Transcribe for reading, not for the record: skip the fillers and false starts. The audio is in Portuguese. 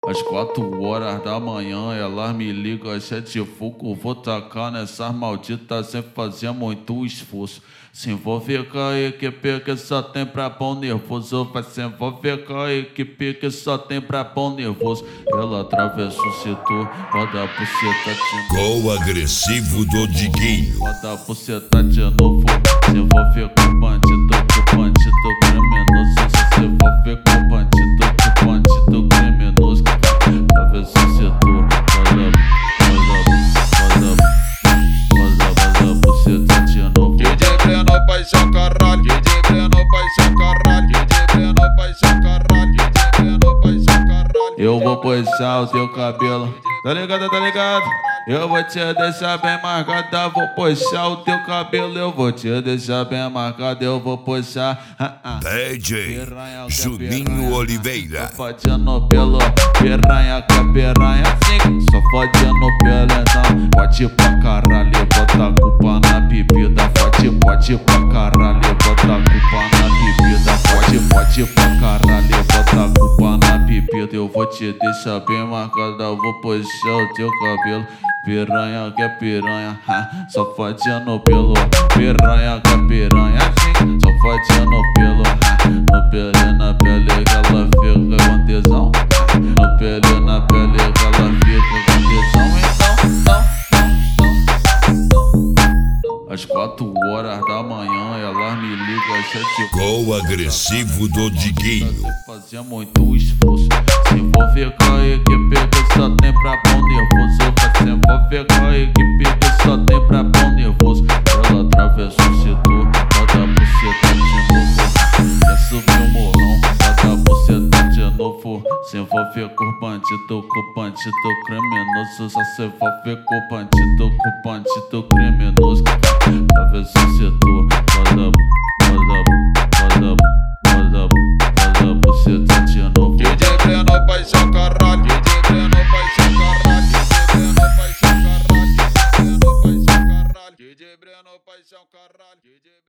Às 4 horas da manhã, elas me ligam às 7 foco. Vou tacar nessas malditas sem fazer muito esforço. Se envolver com a equipe que só tem pra bom nervoso. Vai se envolver com a equipe que só tem pra bom nervoso. Ela atravessa o setor, roda a buceta de novo. Gol agressivo do Diguinho. Roda a buceta de novo. Se envolver com o bandido criminoso. Se envolver com o bandido criminoso. Atravessa o setor, roda a buceta de novo. DJ Breno, paixão caralho. DJ Breno, paixão caralho. DJ Breno, paixão caralho. DJ Breno, paixão caralho. Eu vou puxar o teu cabelo, tá ligado, tá ligado? Eu vou te deixar bem marcada, vou puxar o teu cabelo. Eu vou te deixar bem marcada, eu vou puxar. DJ Juninho Oliveira. Só fodendo pelo piranha, que é piranha sim. Só fodendo pelo então. Pode pra caralho, bota a culpa na bebida. Pode pra caralho, bota a culpa na bebida. Pode pra caralho, bota a culpa na bebida. Eu vou te deixar bem marcada, eu vou puxar o teu cabelo. Piranha que é piranha, só fodendo pelo piranha que é piranha sim. Só fodendo pelo no pele na pele que ela fica com tesão. No pele na pele que ela fica com tesão. Então às 4 horas da manhã, elas me ligam às 7 Gol agressivo do Diguinho. Fazer muito esforço. Se envolver com a equipe que só tem pra bom nervoso. Vai se envolver com a equipe que só tem pra bom nervoso. Ela atravessa o setor, roda a buceta de novo. Quer subir o morrão, roda a buceta de novo. Se envolver com o bandido criminoso. Só se envolver com o bandido criminoso. Atravessa o setor, roda a buceta de novo. DJ Breno, paixão caralho. DJ Breno, paixão caralho. DJ Breno, paixão caralho. DJ Breno, paixão caralho. DJ Breno, paixão caralho.